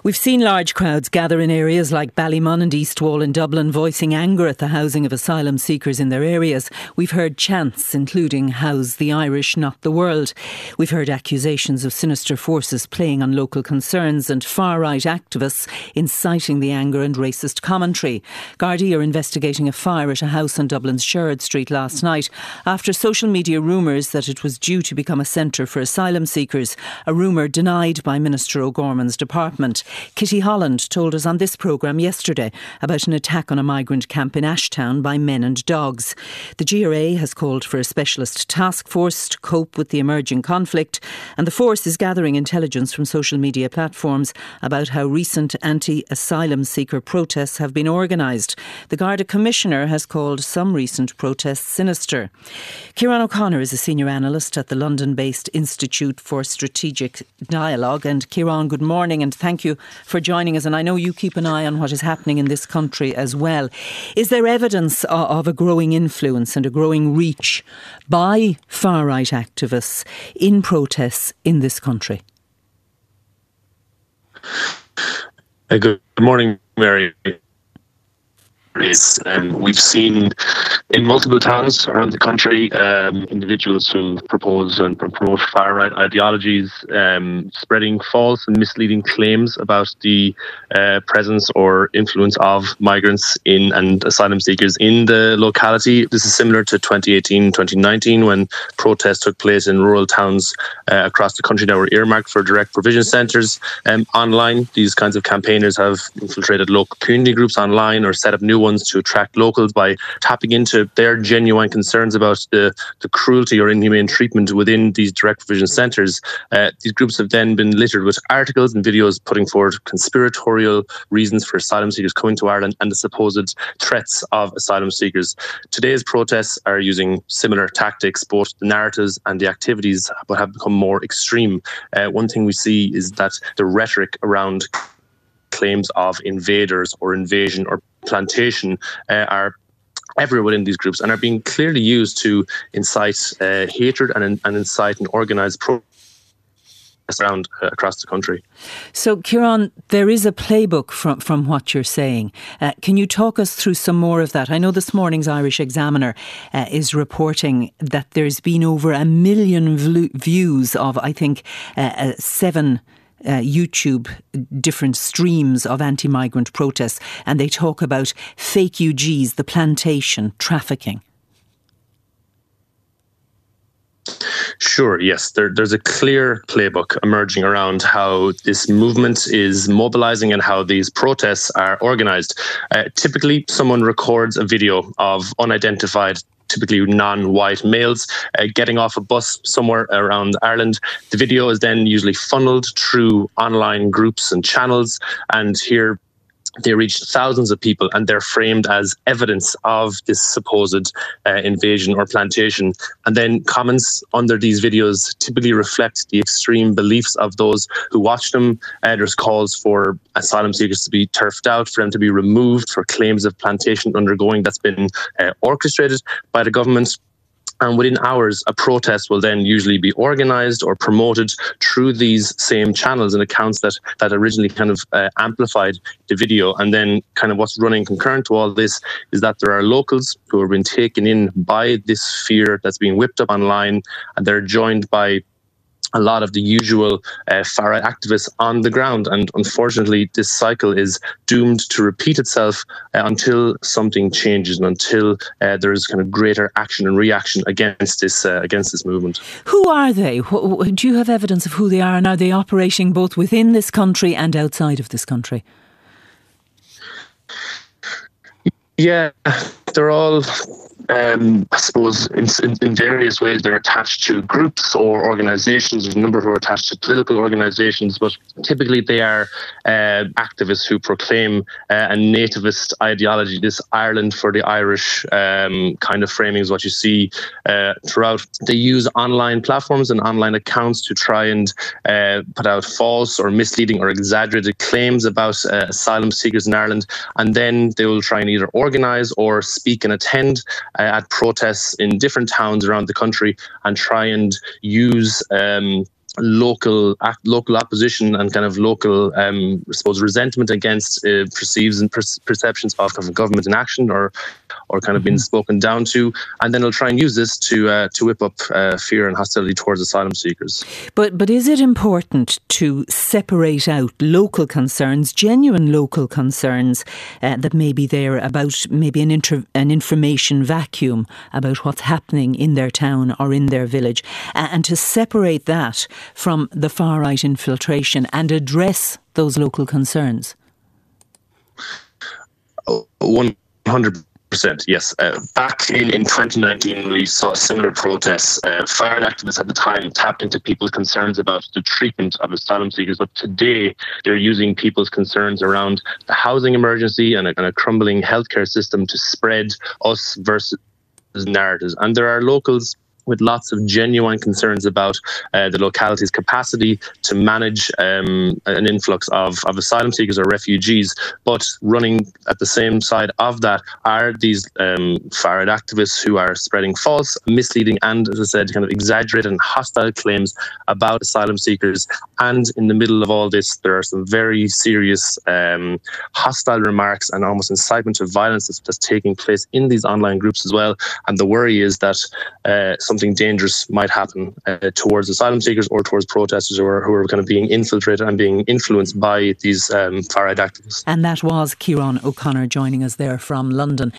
We've seen large crowds gather in areas like Ballymun and Eastwall in Dublin, voicing anger at the housing of asylum seekers in their areas. We've heard chants, including "House the Irish, not the world." We've heard accusations of sinister forces playing on local concerns and far-right activists inciting the anger and racist commentary. Gardaí are investigating a fire at a house on Dublin's Sherrod Street last night after social media rumours that it was due to become a centre for asylum seekers, a rumour denied by Minister O'Gorman's department. Kitty Holland told us on this programme yesterday about an attack on a migrant camp in Ashtown by men and dogs. The GRA has called for a specialist task force to cope with the emerging conflict, and the force is gathering intelligence from social media platforms about how recent anti-asylum seeker protests have been organised. The Garda Commissioner has called some recent protests sinister. Ciarán O'Connor is a senior analyst at the London-based Institute for Strategic Dialogue. And Ciarán, good morning and thank you for joining us. And I know you keep an eye on what is happening in this country as well. Is there evidence of a growing influence and a growing reach by far-right activists in protests in this country? Good morning, Mary. We've seen in multiple towns around the country individuals who propose and promote far-right ideologies, spreading false and misleading claims about the presence or influence of migrants in and asylum seekers in the locality. This is similar to 2018-2019 when protests took place in rural towns across the country that were earmarked for direct provision centres. Online, these kinds of campaigners have infiltrated local community groups online or set up new ones to attract locals by tapping into their genuine concerns about the cruelty or inhumane treatment within these direct provision centres. These groups have then been littered with articles and videos putting forward conspiratorial reasons for asylum seekers coming to Ireland and the supposed threats of asylum seekers. Today's protests are using similar tactics. Both the narratives and the activities have become more extreme. One thing we see is that the rhetoric around claims of invaders or invasion or plantation are everywhere within these groups and are being clearly used to incite hatred and incite and organise protests around across the country. So, Ciarán, there is a playbook from what you're saying. Can you talk us through some more of that? I know this morning's Irish Examiner is reporting that there's been over 1 million views of, I think, 7 YouTube different streams of anti-migrant protests, and they talk about fake UGs, the plantation, trafficking. Sure, yes. There's a clear playbook emerging around how this movement is mobilising and how these protests are organised. Typically, someone records a video of unidentified, typically non-white males getting off a bus somewhere around Ireland. The video is then usually funneled through online groups and channels, and here they reach thousands of people and they're framed as evidence of this supposed invasion or plantation. And then comments under these videos typically reflect the extreme beliefs of those who watch them. There's calls for asylum seekers to be turfed out, for them to be removed for claims of plantation undergoing that's been orchestrated by the government. And within hours, a protest will then usually be organised or promoted through these same channels and accounts that originally kind of amplified the video. And then kind of what's running concurrent to all this is that there are locals who have been taken in by this fear that's being whipped up online, and they're joined by a lot of the usual far-right activists on the ground. And unfortunately, this cycle is doomed to repeat itself until something changes and until there's kind of greater action and reaction against this movement. Who are they? Do you have evidence of who they are? And are they operating both within this country and outside of this country? Yeah, they're all I suppose in various ways they're attached to groups or organisations. There's a number who are attached to political organisations, but typically they are activists who proclaim a nativist ideology. This Ireland for the Irish kind of framing is what you see throughout. They use online platforms and online accounts to try and put out false or misleading or exaggerated claims about asylum seekers in Ireland, and then they will try and either organise or speak and attend at protests in different towns around the country and try and use local opposition and kind of local, I suppose, resentment against perceives and perceptions of government inaction or kind of being spoken down to, and then they'll try and use this to whip up fear and hostility towards asylum seekers. But is it important to separate out local concerns, genuine local concerns that may be there about maybe an information vacuum about what's happening in their town or in their village, and to separate that from the far-right infiltration and address those local concerns? 100%, yes. Back in 2019, we saw similar protests. Far-right activists at the time tapped into people's concerns about the treatment of asylum seekers, but today they're using people's concerns around the housing emergency and a crumbling healthcare system to spread us versus narratives. And there are locals with lots of genuine concerns about the locality's capacity to manage an influx of asylum seekers or refugees. But running at the same side of that are these far-right activists who are spreading false, misleading and, as I said, kind of exaggerated and hostile claims about asylum seekers. And in the middle of all this, there are some very serious hostile remarks and almost incitement to violence that's taking place in these online groups as well. And the worry is that something dangerous might happen towards asylum seekers or towards protesters who are kind of being infiltrated and being influenced by these far-right activists. And that was Ciarán O'Connor joining us there from London.